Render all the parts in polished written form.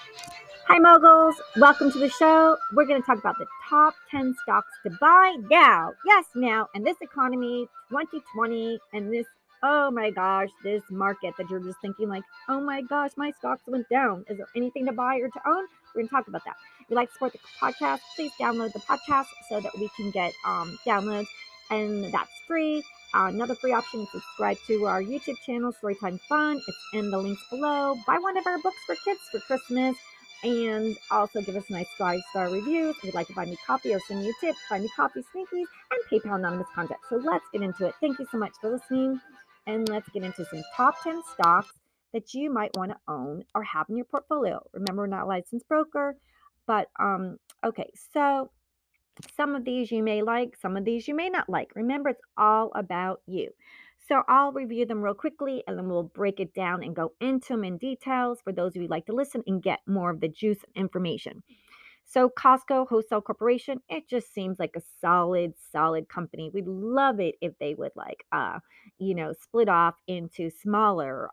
Hi, moguls. Welcome to the show. We're going to talk about the top 10 stocks to buy now. Yes, now. And this economy, 2020, and this, oh my gosh, this market that you're just thinking, like, oh my gosh, my stocks went down. Is there anything to buy or to own? We're going to talk about that. If you'd like to support the podcast, please download the podcast so that we can get downloads, and that's free. Another free option is subscribe to our YouTube channel, Storytime Fun. It's in the links below. Buy one of our books for kids for Christmas, and also give us a nice 5-star review. If you'd like to buy me coffee or send me a tip, buy me coffee, sneakies, and PayPal anonymous contact. So let's get into it. Thank you so much for listening. And let's get into some top 10 stocks that you might want to own or have in your portfolio. Remember, we're not a licensed broker, but okay, so some of these you may like, some of these you may not like. Remember, it's all about you. So I'll review them real quickly and then we'll break it down and go into them in details for those of you who like to listen and get more of the juice information. So Costco Wholesale Corporation, it just seems like a solid company. We'd love it if they would split off into smaller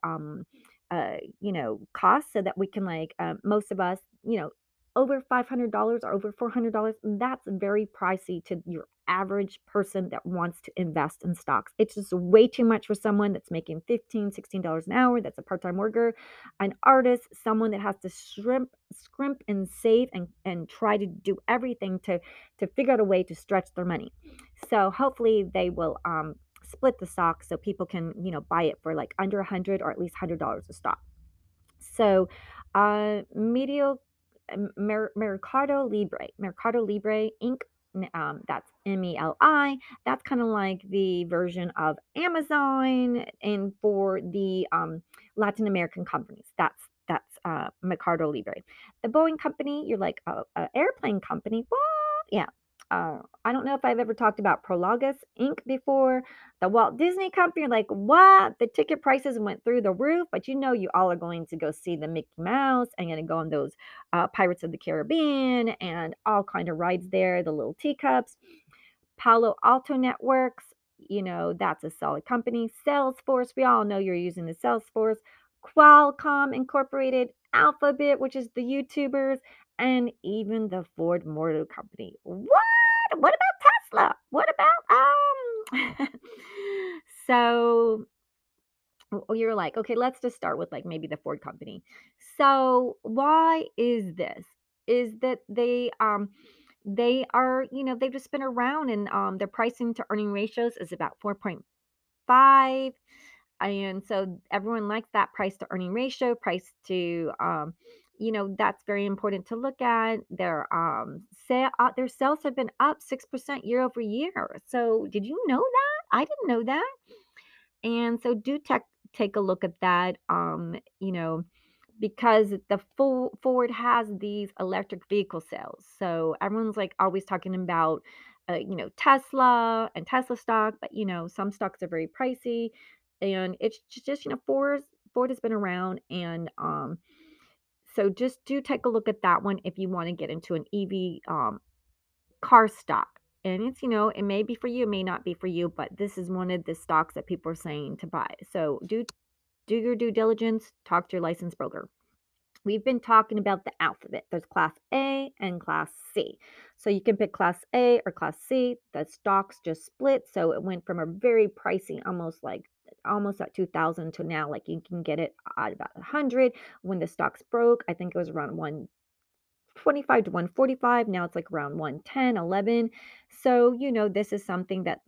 costs so that we can most of us, over $500 or over $400, that's very pricey to your average person that wants to invest in stocks. It's just way too much for someone that's making $15, $16 an hour, that's a part-time worker, an artist, someone that has to scrimp and save and try to do everything to figure out a way to stretch their money. So hopefully they will split the stock so people can buy it for like under 100 or at least $100 a stock. So medio Mercado Libre Inc. That's MELI. That's kind of like the version of Amazon, and for the Latin American companies, that's Mercado Libre. The Boeing company, you're like a airplane company. What? Yeah. I don't know if I've ever talked about Prologus Inc. before. The Walt Disney Company, like, what? The ticket prices went through the roof, but you all are going to go see the Mickey Mouse and going to go on those Pirates of the Caribbean and all kind of rides there, the little teacups. Palo Alto Networks, that's a solid company. Salesforce, we all know you're using the Salesforce. Qualcomm Incorporated, Alphabet, which is the YouTubers, and even the Ford Motor Company. What? What about Tesla? What about so you're like, okay, let's just start with like maybe the Ford company. So why is this? Is that they are, they've just been around, and their pricing to earning ratios is about 4.5. And so everyone likes that price to earning ratio, price to that's very important to look at. Their sales have been up 6% year over year. So did you know that? I didn't know that. And so take a look at that. Because the full Ford has these electric vehicle sales. So everyone's like always talking about Tesla and Tesla stock, but some stocks are very pricey, and it's just Ford has been around, and so just do take a look at that one if you want to get into an EV car stock. And it's, it may be for you, it may not be for you, but this is one of the stocks that people are saying to buy. So do your due diligence, talk to your licensed broker. We've been talking about the alphabet. There's class A and class C. So you can pick class A or class C. The stocks just split. So it went from a very pricey, almost at 2000 to now, like you can get it at about 100. When the stocks broke, I think it was around 125 to 145. Now it's like around 110, 11. So, this is something that,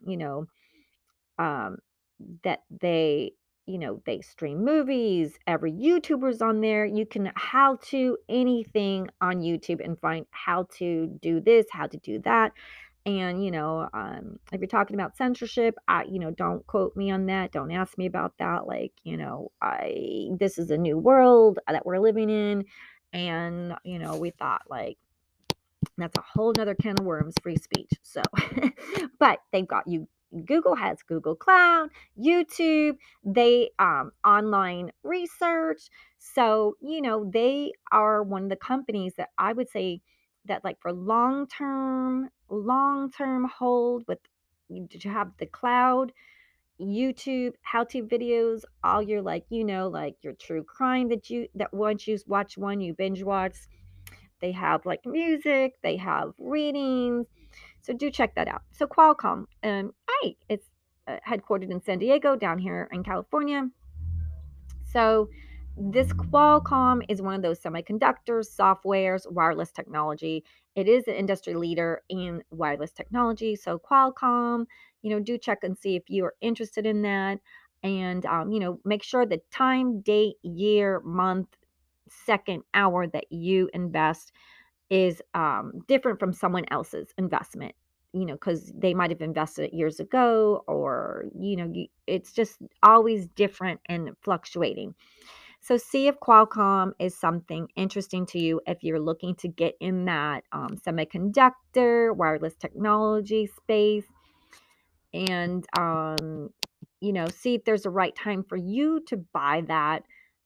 um, that they stream movies. Every YouTuber's on there. You can how to anything on YouTube and find how to do this, how to do that. And if you're talking about censorship, don't quote me on that. Don't ask me about that. Like, I this is a new world that we're living in, and we thought like that's a whole nother can of worms, free speech. So, but they've got you. Google has Google Cloud, YouTube, they online research. So, they are one of the companies that I would say that like for long term hold with to have the cloud, YouTube how-to videos, all your like, like your true crime that once you watch one, you binge watch. They have like music, they have readings. So do check that out. So Qualcomm, hi, it's headquartered in San Diego, down here in California. So this Qualcomm is one of those semiconductors, softwares, wireless technology. It is an industry leader in wireless technology. So Qualcomm, do check and see if you are interested in that. And, make sure the time, date, year, month, second, hour that you invest is different from someone else's investment. Because they might have invested it years ago, or it's just always different and fluctuating. So see if Qualcomm is something interesting to you if you're looking to get in that semiconductor, wireless technology space, and see if there's a right time for you to buy that.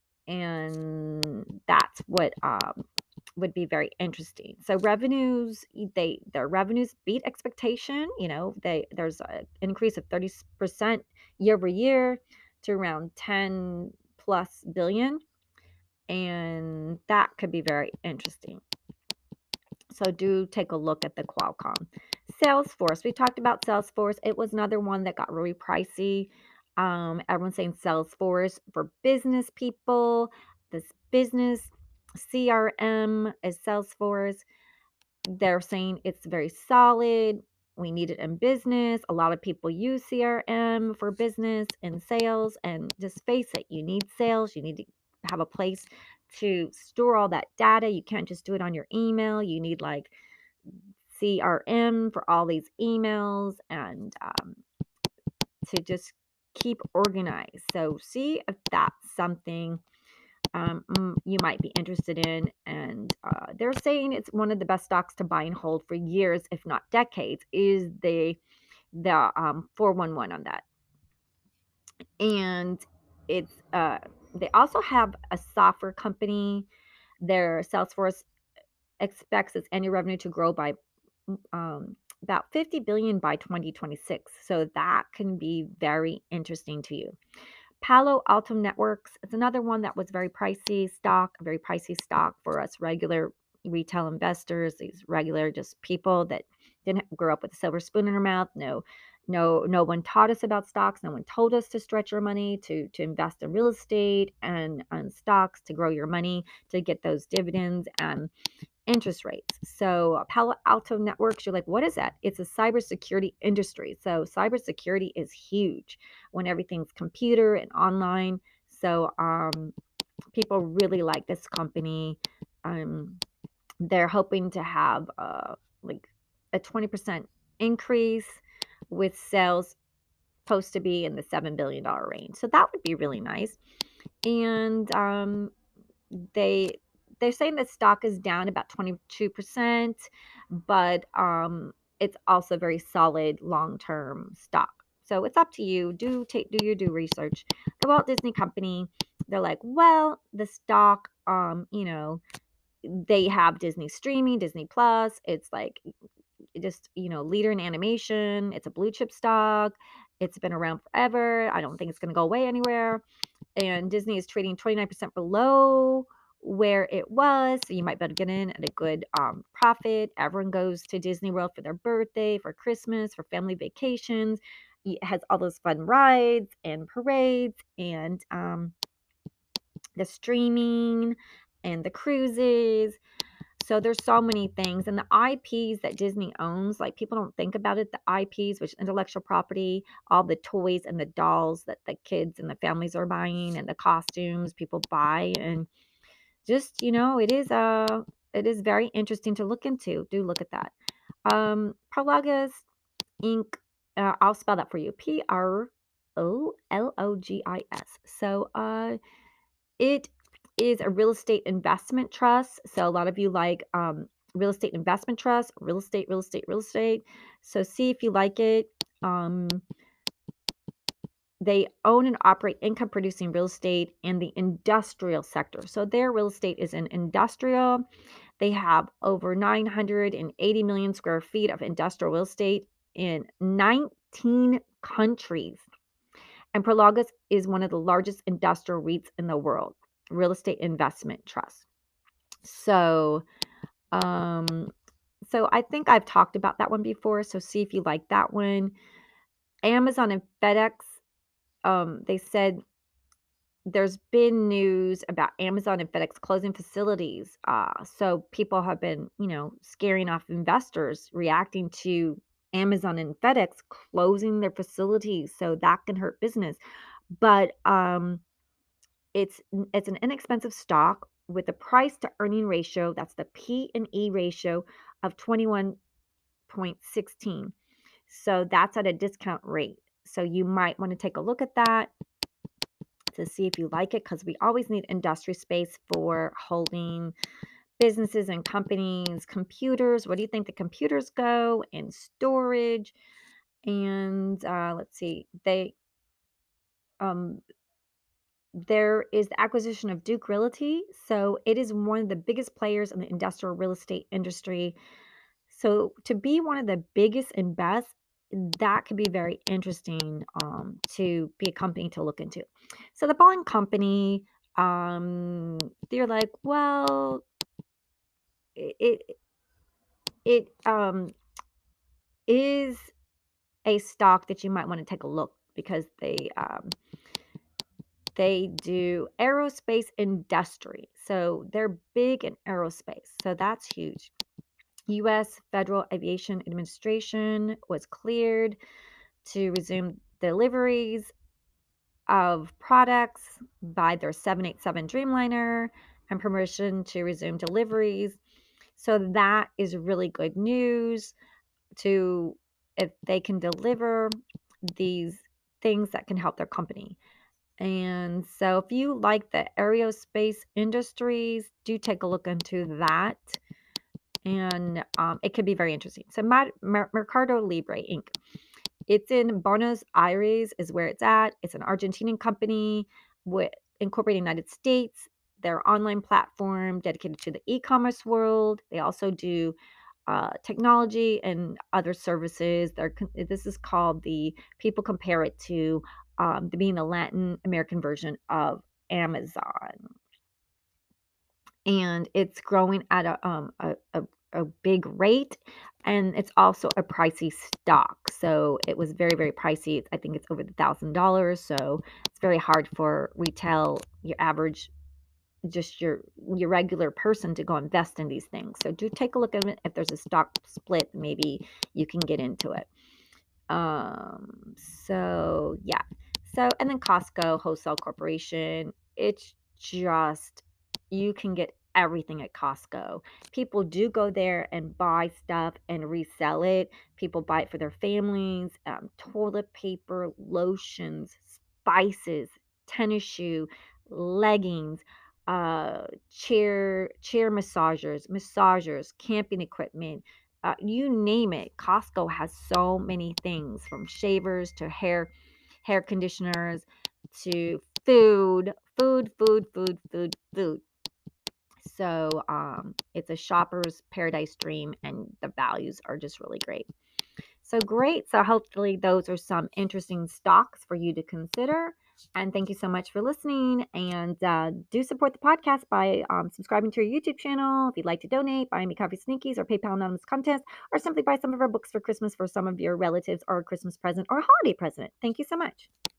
And that's what would be very interesting. So revenues, their revenues beat expectation. There's an increase of 30% year over year to around 10 plus billion, and that could be very interesting. So do take a look at the Qualcomm. Salesforce. We talked about Salesforce. It was another one that got really pricey. Everyone's saying Salesforce for business people. This business CRM is Salesforce. They're saying it's very solid. We need it in business. A lot of people use CRM for business and sales. And just face it, you need sales. You need to have a place to store all that data. You can't just do it on your email. You need like CRM for all these emails and to just keep organized. So see if that's something you might be interested in. And they're saying it's one of the best stocks to buy and hold for years, if not decades, is the 411 on that. And it's they also have a software company. Their Salesforce expects its annual revenue to grow by about 50 billion by 2026. So that can be very interesting to you. Palo Alto Networks, it's another one that was very pricey stock for us regular retail investors, these regular just people that didn't grow up with a silver spoon in their mouth. No one taught us about stocks. No one told us to stretch our money to invest in real estate and on stocks to grow your money to get those dividends and interest rates. So Palo Alto Networks, you're like, what is that? It's a cybersecurity industry. So cybersecurity is huge when everything's computer and online. So people really like this company. Um, they're hoping to have like a 20% increase with sales supposed to be in the $7 billion range. So that would be really nice. And they they're saying the stock is down about 22%, but it's also very solid long-term stock. So it's up to you. Do your due research. The Walt Disney Company, they're like, well, the stock, they have Disney streaming, Disney Plus. It's like just, leader in animation. It's a blue chip stock. It's been around forever. I don't think it's going to go away anywhere, and Disney is trading 29% below where it was. So you might be able to get in at a good profit. Everyone goes to Disney World for their birthday, for Christmas, for family vacations. It has all those fun rides and parades and the streaming and the cruises. So there's so many things. And the IPs that Disney owns, like people don't think about it, the IPs, which is intellectual property, all the toys and the dolls that the kids and the families are buying and the costumes people buy. And just, it is very interesting to look into. Do look at that. Prologis Inc. I'll spell that for you. Prologis. So it is a real estate investment trust. So a lot of you like real estate investment trust, real estate, real estate, real estate. So see if you like it. They own and operate income producing real estate in the industrial sector. So their real estate is in industrial. They have over 980 million square feet of industrial real estate in 19 countries. And Prologis is one of the largest industrial REITs in the world, real estate investment trust. So, um, so I think I've talked about that one before. So see if you like that one. Amazon and FedEx, they said there's been news about Amazon and FedEx closing facilities. So people have been, scaring off investors, reacting to Amazon and FedEx closing their facilities. So that can hurt business. But it's an inexpensive stock with a price to earning ratio, that's the P and E ratio of 21.16. So that's at a discount rate. So you might want to take a look at that to see if you like it, because we always need industry space for holding businesses and companies, computers. What do you think the computers go in storage? And let's see, um, there is the acquisition of Duke Realty. So it is one of the biggest players in the industrial real estate industry. So to be one of the biggest and best, that could be very interesting to be a company to look into. So the Boeing company, um, they're like, well, it it is a stock that you might want to take a look, because they do aerospace industry. So they're big in aerospace. So that's huge. US Federal Aviation Administration was cleared to resume deliveries of products by their 787 Dreamliner, and permission to resume deliveries. So that is really good news, to if they can deliver these things that can help their company. And so if you like the aerospace industries, do take a look into that. And it could be very interesting. So Mercado Libre Inc. It's in Buenos Aires is where it's at. It's an Argentinian company with incorporated in the United States. Their online platform dedicated to the e-commerce world. They also do technology and other services. This is called people compare it to being the Latin American version of Amazon, and it's growing at a big rate, and it's also a pricey stock. So it was very, very pricey. I think it's over $1,000. So it's very hard for retail, your average, just your regular person to go invest in these things. So do take a look at it. If there's a stock split, maybe you can get into it. So yeah. So, and then Costco Wholesale Corporation, it's just, you can get everything at Costco. People do go there and buy stuff and resell it. People buy it for their families, toilet paper, lotions, spices, tennis shoe, leggings, chair massagers, camping equipment, you name it. Costco has so many things, from shavers to hair conditioners to food. So it's a shopper's paradise dream, and the values are just really great. So great. So hopefully those are some interesting stocks for you to consider. And thank you so much for listening. And do support the podcast by subscribing to our YouTube channel. If you'd like to donate, buy me coffee sneakies or PayPal anonymous contest, or simply buy some of our books for Christmas for some of your relatives, or a Christmas present or a holiday present. Thank you so much.